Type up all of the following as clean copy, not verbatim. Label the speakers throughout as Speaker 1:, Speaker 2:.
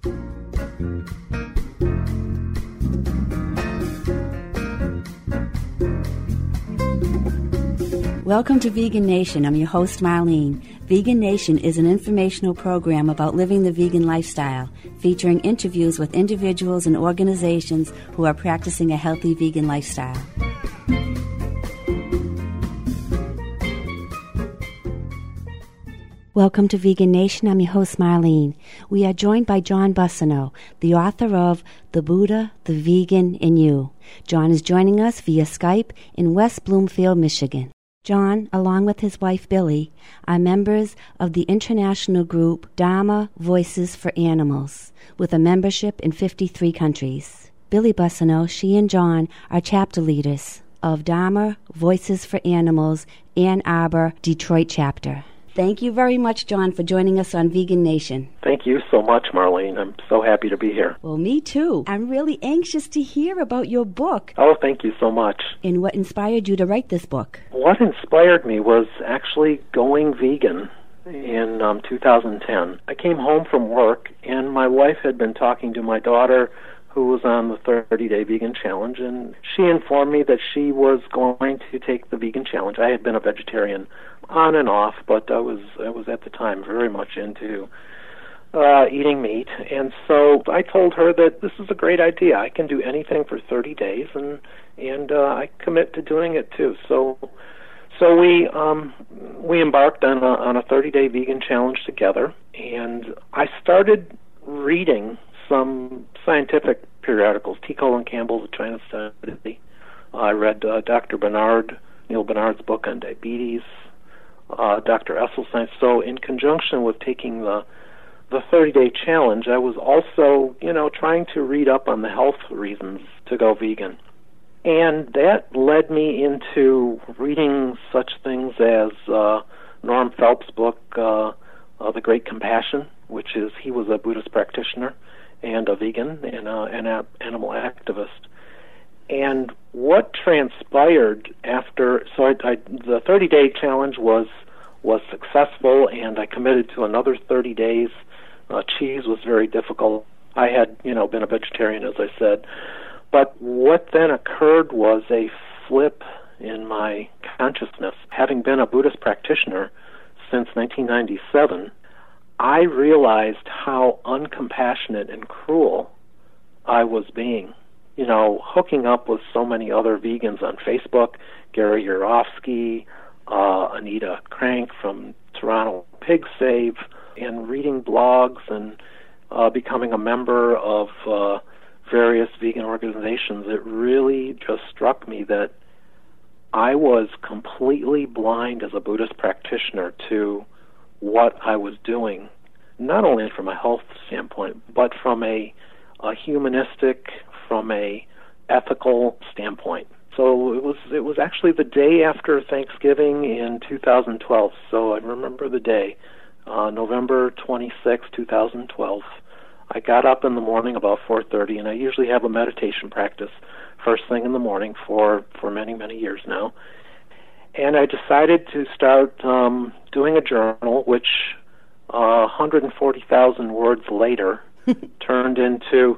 Speaker 1: Welcome to Vegan Nation. I'm your host, Marlene. Vegan Nation is an informational program about living the vegan lifestyle, featuring interviews with individuals and organizations who are practicing a healthy vegan lifestyle. Welcome to Vegan Nation. I'm your host, Marlene. We are joined by John Bussino, the author of The Buddha, the Vegan, and You. John is joining us via Skype in West Bloomfield, Michigan. John, along with his wife Billy, are members of the international group Dharma Voices for Animals, with a membership in 53 countries. Billy Bussino, she and John are chapter leaders of Dharma Voices for Animals, Ann Arbor, Detroit chapter. Thank you very much, John, for joining us on Vegan Nation.
Speaker 2: Thank you so much, Marlene. I'm so happy to be here.
Speaker 1: Well, me too. I'm really anxious to hear about your book.
Speaker 2: Oh, thank you so much.
Speaker 1: And what inspired you to write this book?
Speaker 2: What inspired me was actually going vegan in 2010. I came home from work, and my wife had been talking to my daughter, who was on the 30-day vegan challenge, and she informed me that she was going to take the vegan challenge. I had been a vegetarian on and off, but I was at the time very much into eating meat, and so I told her that this is a great idea. I can do anything for 30 days, and I commit to doing it too. So we embarked on a 30-day vegan challenge together, and I started reading some scientific periodicals, T. Colin Campbell, The China Study. I read Dr. Neil Bernard's book on diabetes, Dr. Esselstyn. So in conjunction with taking the 30-day challenge, I was also, trying to read up on the health reasons to go vegan. And that led me into reading such things as Norm Phelps' book, The Great Compassion, which is, he was a Buddhist practitioner and a vegan and an animal activist. And what transpired after, the 30-day challenge was successful, and I committed to another 30 days. Cheese was very difficult. I had, been a vegetarian, as I said. But what then occurred was a flip in my consciousness. Having been a Buddhist practitioner since 1997, I realized how uncompassionate and cruel I was being. Hooking up with so many other vegans on Facebook, Gary Yourofsky, Anita Crank from Toronto Pig Save, and reading blogs and becoming a member of various vegan organizations, it really just struck me that I was completely blind as a Buddhist practitioner to what I was doing, not only from a health standpoint, but from a humanistic, from a ethical standpoint. So it was actually the day after Thanksgiving in 2012. So I remember the day, November 26, 2012. I got up in the morning about 4:30, and I usually have a meditation practice first thing in the morning for many, many years now. And I decided to start doing a journal, which 140,000 words later turned into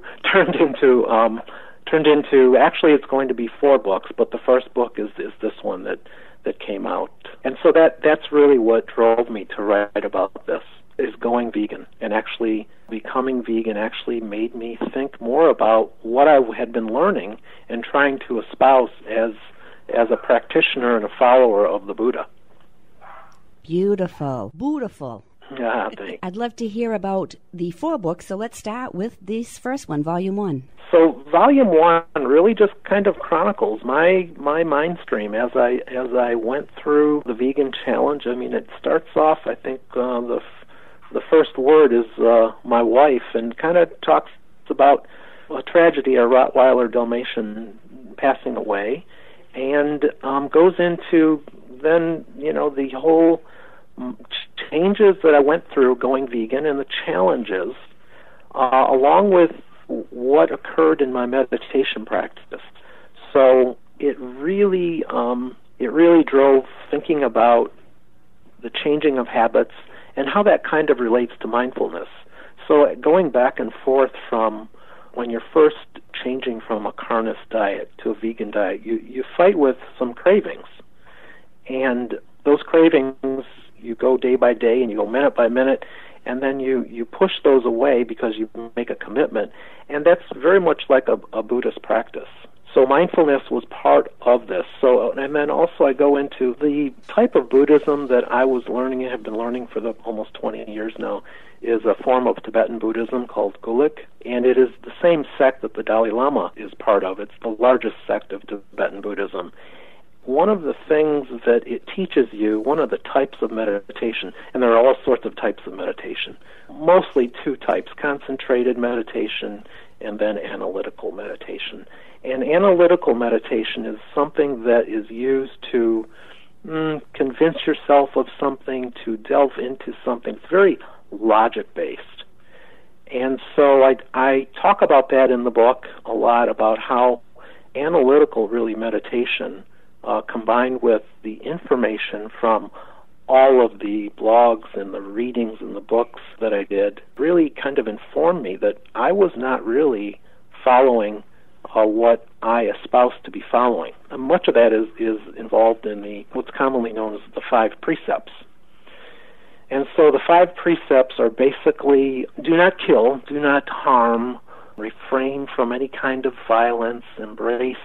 Speaker 2: actually it's going to be 4 books, but the first book is this one that came out. And so that's really what drove me to write about this, is going vegan. And actually becoming vegan actually made me think more about what I had been learning and trying to espouse as a practitioner and a follower of the Buddha.
Speaker 1: Beautiful. Beautiful.
Speaker 2: Yeah, thanks.
Speaker 1: I'd love to hear about the 4 books, so let's start with this first one, Volume 1.
Speaker 2: So Volume 1 really just kind of chronicles my mind stream as I went through the vegan challenge. I mean, it starts off, I think, the first word is my wife, and kind of talks about a tragedy, a Rottweiler Dalmatian passing away, and goes into then, the whole changes that I went through going vegan and the challenges, along with what occurred in my meditation practice. So it really drove thinking about the changing of habits and how that kind of relates to mindfulness. So going back and forth from when you're first changing from a carnivore diet to a vegan diet, you fight with some cravings. And those cravings, you go day by day and you go minute by minute, and then you push those away because you make a commitment. And that's very much like a Buddhist practice. So mindfulness was part of this. So, and then also I go into the type of Buddhism that I was learning and have been learning for almost 20 years now is a form of Tibetan Buddhism called Gulik, and it is the same sect that the Dalai Lama is part of. It's the largest sect of Tibetan Buddhism. One of the things that it teaches you, one of the types of meditation, and there are all sorts of types of meditation, mostly two types, concentrated meditation and then analytical meditation. And analytical meditation is something that is used to convince yourself of something, to delve into something. It's very logic-based. And so I talk about that in the book a lot, about how analytical, really, meditation, combined with the information from all of the blogs and the readings and the books that I did, really kind of informed me that I was not really following what I espoused to be following. And much of that is involved in what's commonly known as the 5 precepts. And so the 5 precepts are basically: do not kill, do not harm, refrain from any kind of violence, embrace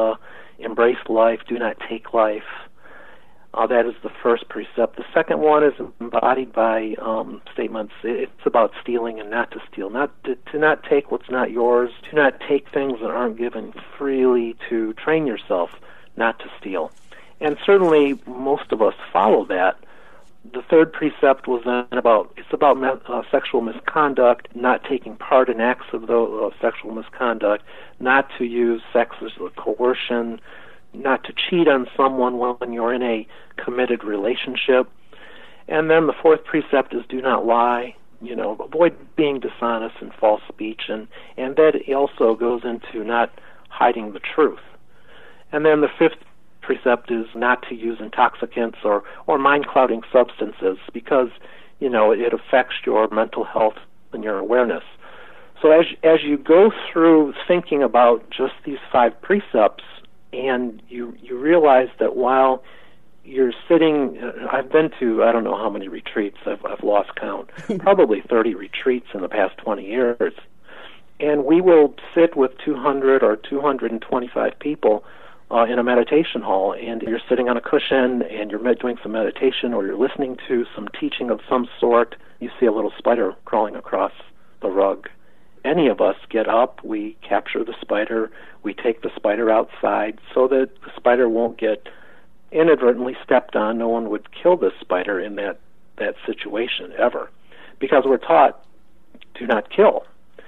Speaker 2: life, do not take life. That is the first precept. The second one is embodied by statements. It's about stealing and not to steal, to not take what's not yours, to not take things that aren't given freely, to train yourself not to steal. And certainly most of us follow that. The third precept was then about sexual misconduct, not taking part in acts of sexual misconduct, not to use sex as a coercion, not to cheat on someone when you're in a committed relationship. And then the fourth precept is do not lie, avoid being dishonest and false speech, and that also goes into not hiding the truth. And then the fifth precept is not to use intoxicants or mind-clouding substances, because, it affects your mental health and your awareness. So as you go through thinking about just these 5 precepts, and you realize that while you're sitting, I've been to, I don't know how many retreats, I've lost count, probably 30 retreats in the past 20 years, and we will sit with 200 or 225 people in a meditation hall, and you're sitting on a cushion, and you're doing some meditation, or you're listening to some teaching of some sort. You see a little spider crawling across the rug. Any of us get up, we capture the spider, we take the spider outside so that the spider won't get inadvertently stepped on. No one would kill this spider in that situation ever, because we're taught do not kill.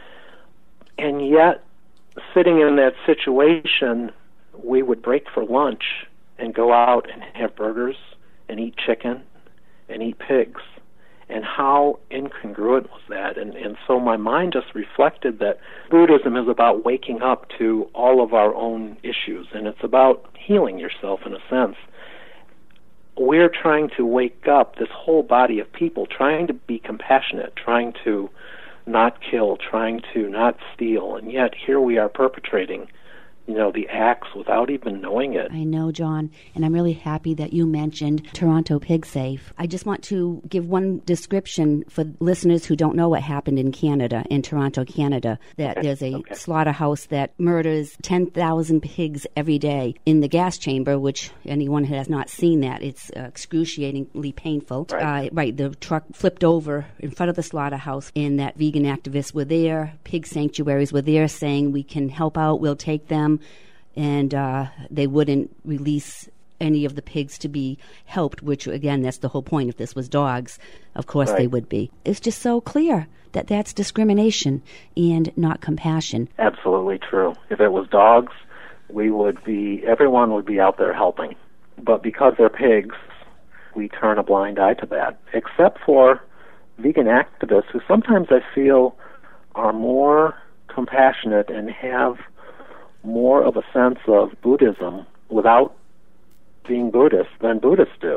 Speaker 2: And yet, sitting in that situation, we would break for lunch and go out and have burgers and eat chicken and eat pigs. And how incongruent was that? And so my mind just reflected that Buddhism is about waking up to all of our own issues, and it's about healing yourself in a sense. We're trying to wake up this whole body of people, trying to be compassionate, trying to not kill, trying to not steal, and yet here we are perpetrating the acts without even knowing it.
Speaker 1: I know, John, and I'm really happy that you mentioned Toronto Pig Safe. I just want to give one description for listeners who don't know what happened in Canada, in Toronto, Canada, that there's a slaughterhouse that murders 10,000 pigs every day in the gas chamber, which anyone who has not seen that, it's excruciatingly painful.
Speaker 2: Right.
Speaker 1: The truck flipped over in front of the slaughterhouse, and that vegan activists were there, pig sanctuaries were there saying, we can help out, we'll take them. And they wouldn't release any of the pigs to be helped, which, again, that's the whole point. If this was dogs, of course they would be. It's just so clear that that's discrimination and not compassion.
Speaker 2: Absolutely true. If it was dogs, everyone would be out there helping. But because they're pigs, we turn a blind eye to that, except for vegan activists who sometimes I feel are more compassionate and have more of a sense of Buddhism without being Buddhist than Buddhists do.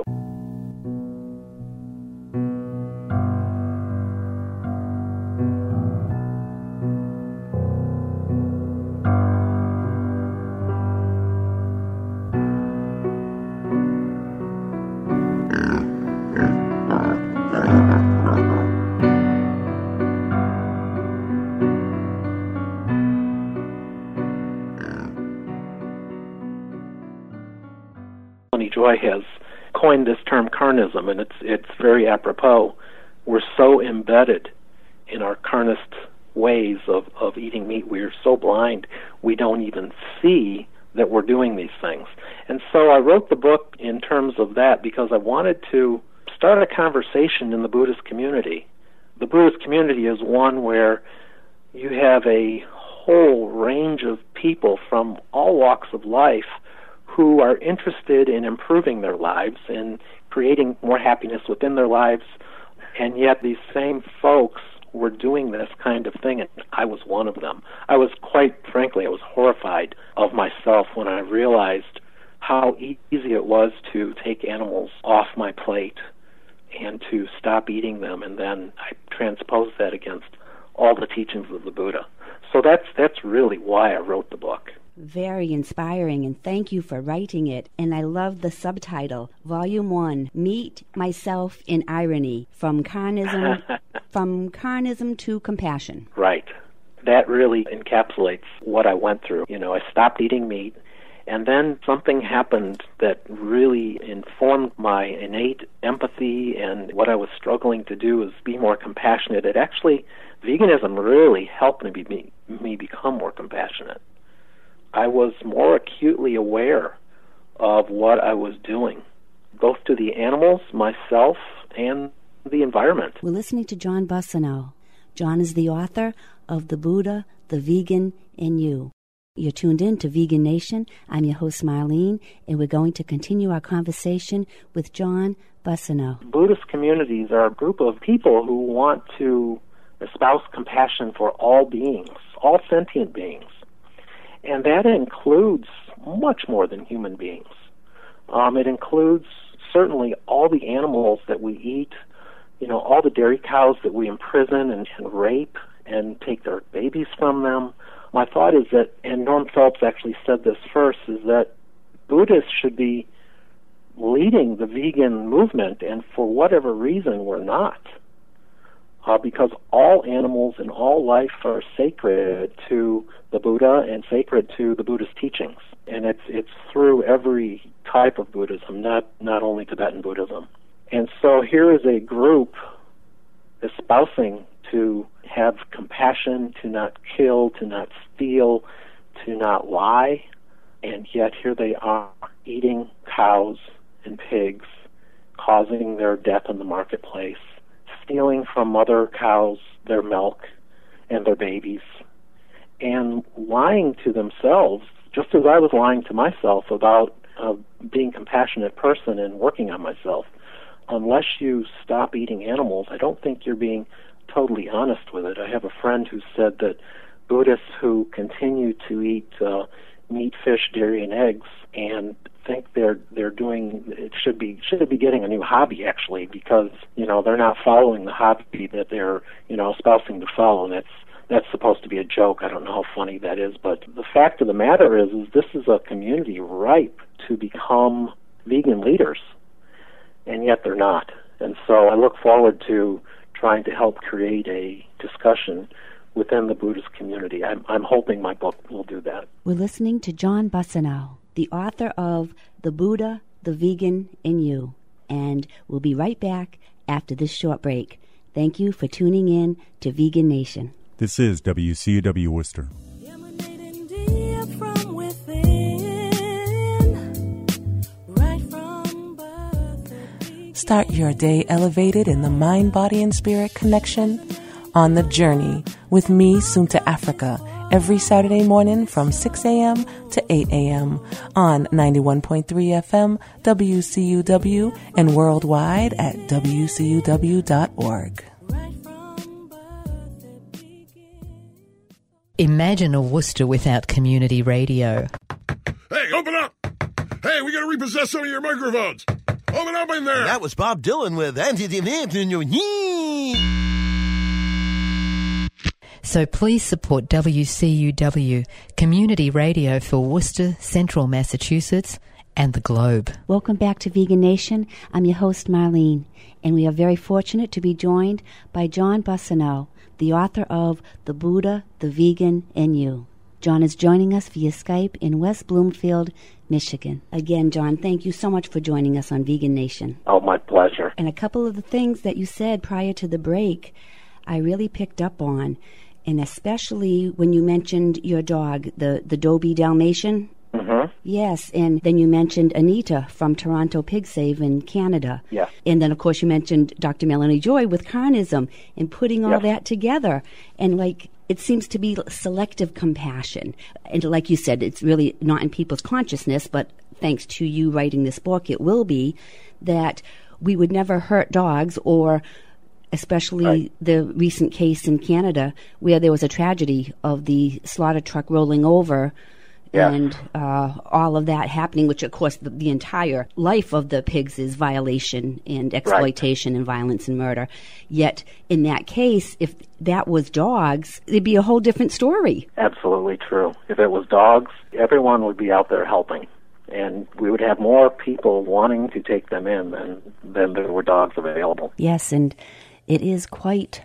Speaker 2: Joy has coined this term carnism, and it's very apropos. We're so embedded in our carnist ways of eating meat. We're so blind we don't even see that we're doing these things. And so I wrote the book in terms of that because I wanted to start a conversation in the Buddhist community. The Buddhist community is one where you have a whole range of people from all walks of life who are interested in improving their lives and creating more happiness within their lives, and yet these same folks were doing this kind of thing, and I was one of them. I was, quite frankly, I was horrified of myself when I realized how easy it was to take animals off my plate and to stop eating them, and then I transposed that against all the teachings of the Buddha. So that's really why I wrote the book.
Speaker 1: Very inspiring, and thank you for writing it. And I love the subtitle, Volume 1, Meet Myself in Irony, From Carnism to Compassion.
Speaker 2: Right. That really encapsulates what I went through. I stopped eating meat, and then something happened that really informed my innate empathy, and what I was struggling to do is be more compassionate. Veganism really helped me become more compassionate. I was more acutely aware of what I was doing, both to the animals, myself, and the environment.
Speaker 1: We're listening to John Bussino. John is the author of The Buddha, the Vegan, and You. You're tuned in to Vegan Nation. I'm your host, Marlene, and we're going to continue our conversation with John Bussino.
Speaker 2: Buddhist communities are a group of people who want to espouse compassion for all beings, all sentient beings. And that includes much more than human beings. It includes certainly all the animals that we eat, all the dairy cows that we imprison and rape and take their babies from them. My thought is that, and Norm Phelps actually said this first, is that Buddhists should be leading the vegan movement, and for whatever reason we're not. Because all animals and all life are sacred to the Buddha and sacred to the Buddhist teachings. And it's through every type of Buddhism, not only Tibetan Buddhism. And so here is a group espousing to have compassion, to not kill, to not steal, to not lie, and yet here they are eating cows and pigs, causing their death in the marketplace, stealing from mother cows their milk and their babies, and lying to themselves, just as I was lying to myself about being a compassionate person and working on myself. Unless you stop eating animals, I don't think you're being totally honest with it. I have a friend who said that Buddhists who continue to eat meat, fish, dairy, and eggs and think they're doing it should be getting a new hobby, actually, because they're not following the hobby that they're espousing to follow. And that's supposed to be a joke. I don't know how funny that is, but the fact of the matter is this is a community ripe to become vegan leaders, and yet they're not. And so I look forward to trying to help create a discussion within the Buddhist community. I'm hoping my book will do that.
Speaker 1: We're listening to John Bussino, the author of The Buddha, the Vegan, and You. And we'll be right back after this short break. Thank you for tuning in to Vegan Nation.
Speaker 3: This is WCUW Worcester.
Speaker 4: Start your day elevated in the mind, body, and spirit connection on the journey with me, Sunta Africa, every Saturday morning from 6 a.m. to 8 a.m. on 91.3 FM, WCUW, and worldwide at WCUW.org.
Speaker 5: Imagine a Worcester without community radio.
Speaker 6: Hey, open up! Hey, we gotta repossess some of your microphones! Open up in there!
Speaker 7: And that was Bob Dylan with
Speaker 5: So please support WCUW, community radio for Worcester, Central Massachusetts, and the globe.
Speaker 1: Welcome back to Vegan Nation. I'm your host, Marlene, and we are very fortunate to be joined by John Bussino, the author of The Buddha, the Vegan, and You. John is joining us via Skype in West Bloomfield, Michigan. Again, John, thank you so much for joining us on Vegan Nation.
Speaker 2: Oh, my pleasure.
Speaker 1: And a couple of the things that you said prior to the break, I really picked up on, and especially when you mentioned your dog, the Dobie Dalmatian.
Speaker 2: Mm-hmm.
Speaker 1: Yes, and then you mentioned Anita from Toronto Pig Save in Canada.
Speaker 2: Yes.
Speaker 1: And then, of course, you mentioned Dr. Melanie Joy with carnism and putting all that together. And, it seems to be selective compassion. And like you said, it's really not in people's consciousness, but thanks to you writing this book, it will be that we would never hurt dogs, or especially the recent case in Canada where there was a tragedy of the slaughter truck rolling over. Yes. And all of that happening, which, of course, the entire life of the pigs is violation and exploitation and violence and murder. Yet, in that case, if that was dogs, it'd be a whole different story.
Speaker 2: Absolutely true. If it was dogs, everyone would be out there helping. And we would have more people wanting to take them in than there were dogs available.
Speaker 1: Yes, and it is quite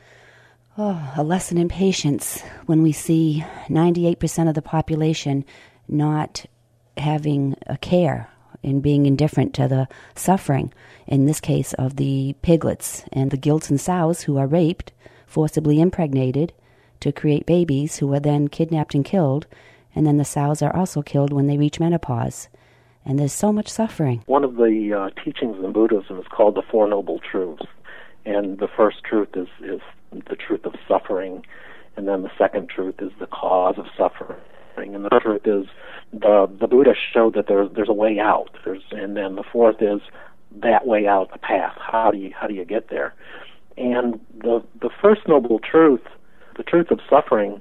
Speaker 1: a lesson in patience when we see 98% of the population not having a care and being indifferent to the suffering, in this case of the piglets and the gilts and sows who are raped, forcibly impregnated to create babies who are then kidnapped and killed, and then the sows are also killed when they reach menopause. And there's so much suffering.
Speaker 2: One of the teachings in Buddhism is called the Four Noble Truths. And the first truth is the truth of suffering, and then the second truth is the cause of suffering, and the third truth is the Buddha showed that there's a way out. And then the fourth is that way out, the path. How do you get there? And the first noble truth, the truth of suffering,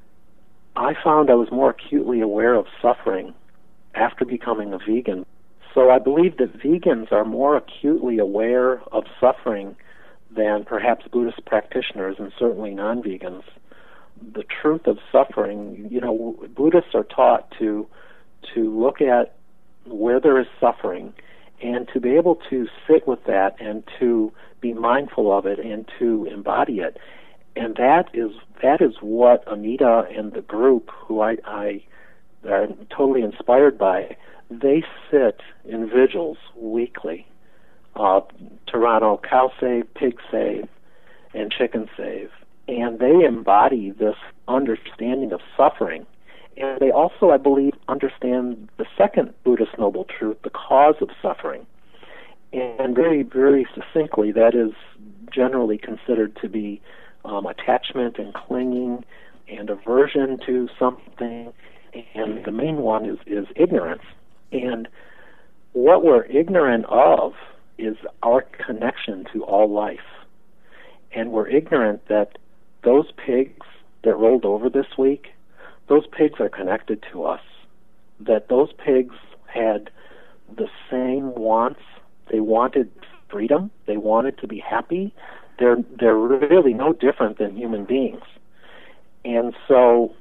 Speaker 2: I found I was more acutely aware of suffering after becoming a vegan. So I believe that vegans are more acutely aware of suffering than perhaps Buddhist practitioners, and certainly non-vegans. The truth of suffering, Buddhists are taught to look at where there is suffering and to be able to sit with that and to be mindful of it and to embody it. And that is what Anita and the group, who I am totally inspired by, they sit in vigils weekly. Toronto Cow Save, Pig Save, and Chicken Save. And they embody this understanding of suffering. And they also, I believe, understand the second Buddhist noble truth, the cause of suffering. And very, very succinctly, that is generally considered to be attachment and clinging and aversion to something. And the main one is ignorance. And what we're ignorant of is our connection to all life. And we're ignorant that those pigs that rolled over this week, those pigs are connected to us. That those pigs had the same wants. They wanted freedom. They wanted to be happy. They're really no different than human beings. And so,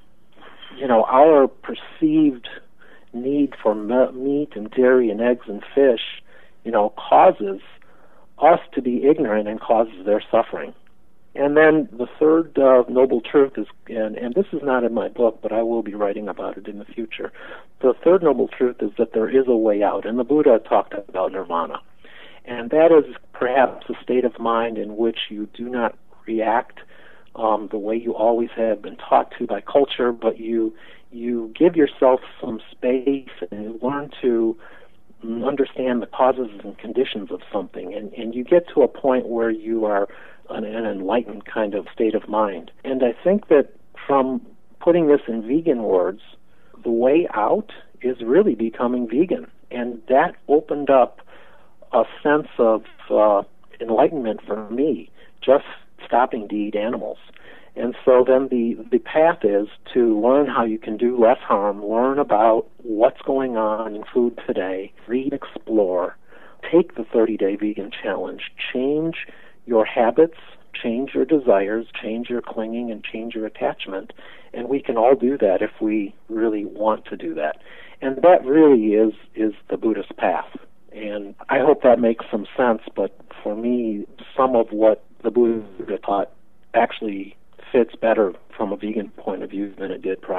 Speaker 2: our perceived need for meat and dairy and eggs and fish causes us to be ignorant and causes their suffering. And then the third noble truth is, and this is not in my book, but I will be writing about it in the future. The third noble truth is that there is a way out, and the Buddha talked about nirvana. And that is perhaps a state of mind in which you do not react the way you always have been taught to by culture, but you give yourself some space and you learn to understand the causes and conditions of something, and you get to a point where you are an enlightened kind of state of mind. And I think that from putting this in vegan words, the way out is really becoming vegan. And that opened up a sense of enlightenment for me, just stopping to eat animals. And so then the path is to learn how you can do less harm, learn about what's going on in food today, read, explore, take the 30-day vegan challenge, change your habits, change your desires, change your clinging, and change your attachment. And we can all do that if we really want to do that. And that really is the Buddhist path. And I hope that makes some sense, but for me, some of what the Buddha taught actually fits better from a vegan point of view than it did prior.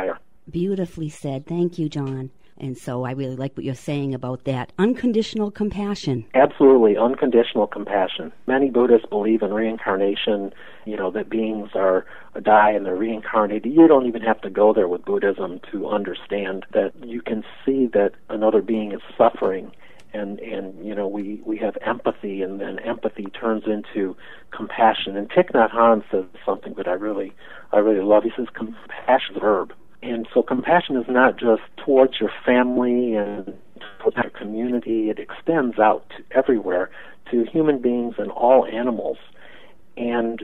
Speaker 1: Beautifully said. Thank you, John. And so I really like what you're saying about that. Unconditional compassion.
Speaker 2: Absolutely, unconditional compassion. Many Buddhists believe in reincarnation, that beings die and they're reincarnated. You don't even have to go there with Buddhism to understand that you can see that another being is suffering. And we have empathy, and then empathy turns into compassion. And Thich Nhat Hanh says something that I really love. He says compassion is a verb. And so compassion is not just towards your family and towards your community. It extends out to everywhere, to human beings and all animals. And,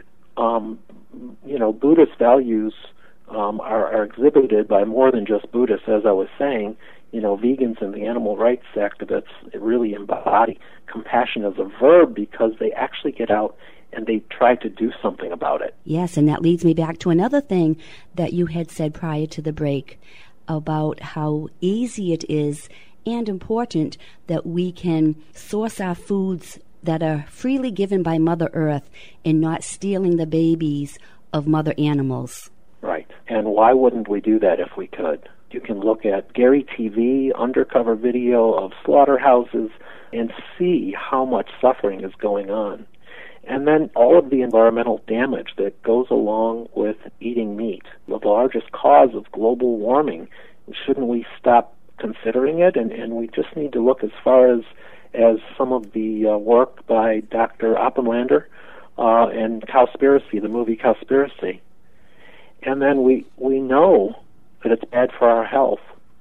Speaker 2: Buddhist values are exhibited by more than just Buddhists, as I was saying. Vegans and the animal rights activists really embody compassion as a verb because they actually get out and they try to do something about it.
Speaker 1: Yes, and that leads me back to another thing that you had said prior to the break about how easy it is and important that we can source our foods that are freely given by Mother Earth and not stealing the babies of mother animals.
Speaker 2: Right, and why wouldn't we do that if we could? You can look at Gary TV, undercover video of slaughterhouses, and see how much suffering is going on. And then all of the environmental damage that goes along with eating meat, the largest cause of global warming. Shouldn't we stop considering it? And we just need to look as far as some of the work by Dr. Oppenlander and Cowspiracy, the movie Cowspiracy. And then we know that it's bad for our health.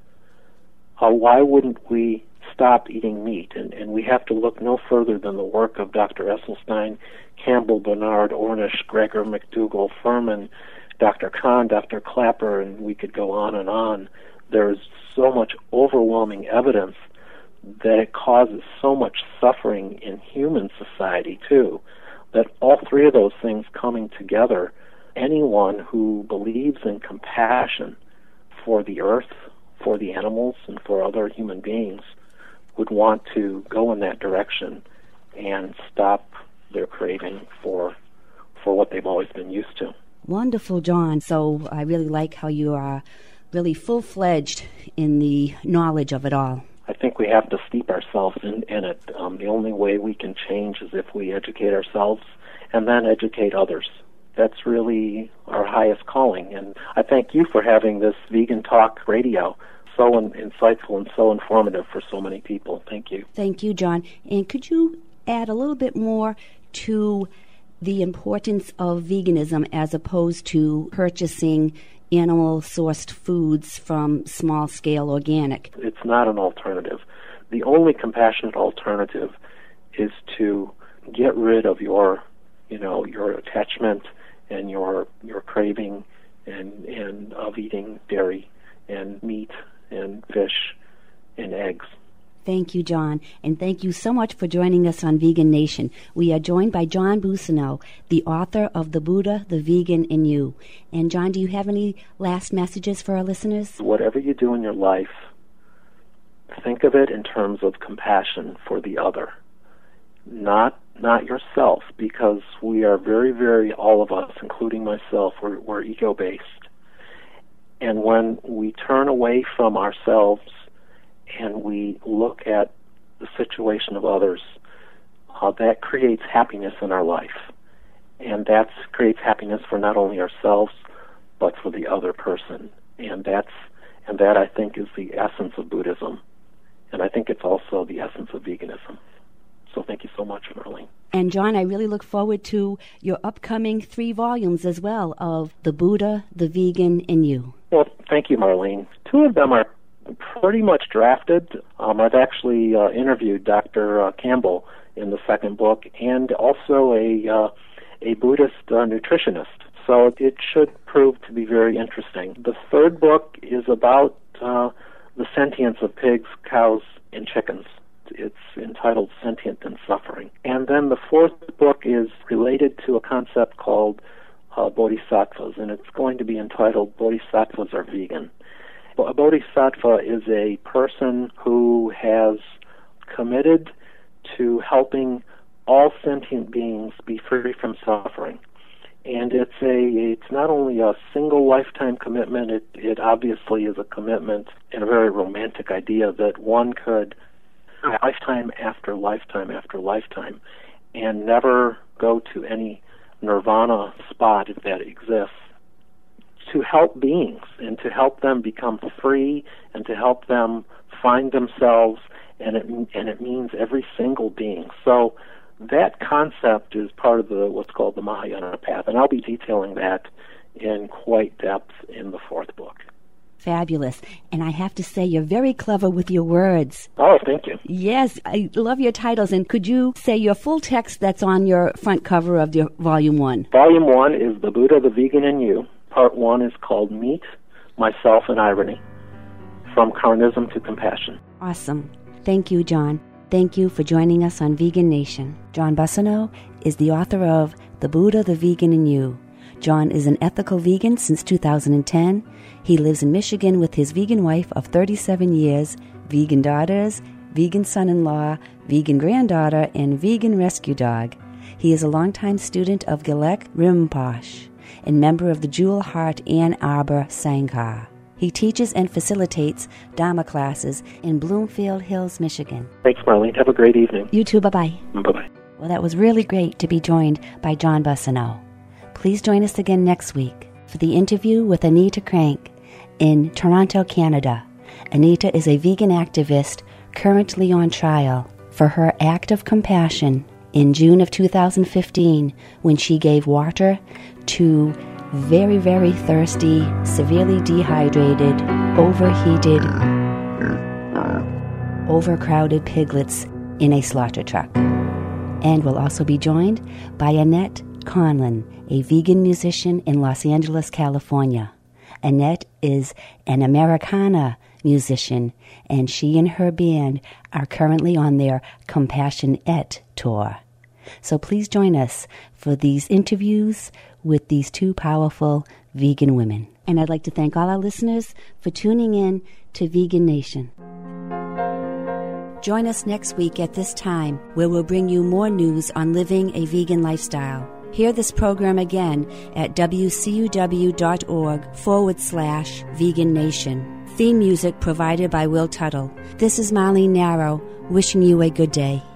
Speaker 2: Why wouldn't we stop eating meat? And we have to look no further than the work of Dr. Esselstyn, Campbell, Bernard, Ornish, Greger, McDougall, Furman, Dr. Kahn, Dr. Clapper, and we could go on and on. There's so much overwhelming evidence that it causes so much suffering in human society, too, that all three of those things coming together, anyone who believes in compassion for the earth, for the animals, and for other human beings would want to go in that direction and stop their craving for what they've always been used to.
Speaker 1: Wonderful, John. So I really like how you are really full-fledged in the knowledge of it all.
Speaker 2: I think we have to steep ourselves in it. The only way we can change is if we educate ourselves and then educate others. That's really our highest calling. And I thank you for having this Vegan Talk Radio. So insightful and so informative for so many people. Thank you.
Speaker 1: Thank you, John. And could you add a little bit more to the importance of veganism as opposed to purchasing animal-sourced foods from small-scale organic?
Speaker 2: It's not an alternative. The only compassionate alternative is to get rid of your attachment and your craving and of eating dairy and meat and fish and eggs.
Speaker 1: Thank you, John, and thank you so much for joining us on Vegan Nation. We are joined by John Boussinot, the author of The Buddha, the Vegan, and You. And John, do you have any last messages for our listeners?
Speaker 2: Whatever you do in your life, think of it in terms of compassion for the other, not yourself, because we are very, very, all of us, including myself, we're ego-based. And when we turn away from ourselves and we look at the situation of others, that creates happiness in our life. And that creates happiness for not only ourselves, but for the other person. And that, I think, is the essence of Buddhism. And I think it's also the essence of veganism. So thank you so much, Marlene.
Speaker 1: And John, I really look forward to your upcoming 3 volumes as well of The Buddha, the Vegan, and You.
Speaker 2: Well, thank you, Marlene. 2 of them are pretty much drafted. I've actually interviewed Dr. Campbell in the second book, and also a Buddhist nutritionist. So it should prove to be very interesting. The third book is about the sentience of pigs, cows, and chickens. It's entitled Sentient and Suffering. And then the 4th book is related to a concept called bodhisattvas, and it's going to be entitled Bodhisattvas Are Vegan. A bodhisattva is a person who has committed to helping all sentient beings be free from suffering. And it's not only a single lifetime commitment, it obviously is a commitment and a very romantic idea that one could lifetime after lifetime after lifetime and never go to any nirvana spot if that exists, to help beings and to help them become free and to help them find themselves, and it means every single being. So that concept is part of what's called the Mahayana path, and I'll be detailing that in quite depth in the fourth book.
Speaker 1: Fabulous. And I have to say, you're very clever with your words.
Speaker 2: Oh, thank you.
Speaker 1: Yes, I love your titles. And could you say your full text that's on your front cover of your Volume 1?
Speaker 2: Volume 1 is The Buddha, the Vegan, and You. Part 1 is called Meat, Myself, and Irony, From Carnism to Compassion.
Speaker 1: Awesome. Thank you, John. Thank you for joining us on Vegan Nation. John Bussino is the author of The Buddha, the Vegan, and You. John is an ethical vegan since 2010. He lives in Michigan with his vegan wife of 37 years, vegan daughters, vegan son-in-law, vegan granddaughter, and vegan rescue dog. He is a longtime student of Gelek Rinpoche and member of the Jewel Heart Ann Arbor Sangha. He teaches and facilitates Dharma classes in Bloomfield Hills, Michigan.
Speaker 2: Thanks, Marlene. Have a great evening.
Speaker 1: You too. Bye-bye.
Speaker 2: Bye-bye.
Speaker 1: Well, that was really great to be joined by John Bussino. Please join us again next week for the interview with Anita Crank in Toronto, Canada. Anita is a vegan activist currently on trial for her act of compassion in June of 2015 when she gave water to very, very thirsty, severely dehydrated, overheated, overcrowded piglets in a slaughter truck. And we'll also be joined by Annette Conlon, a vegan musician in Los Angeles, California. Annette is an Americana musician, and she and her band are currently on their Compassionette tour. So please join us for these interviews with these two powerful vegan women. And I'd like to thank all our listeners for tuning in to Vegan Nation. Join us next week at this time, where we'll bring you more news on living a vegan lifestyle. Hear this program again at wcuw.org/Vegan Nation. Theme music provided by Will Tuttle. This is Marlene Narrow, wishing you a good day.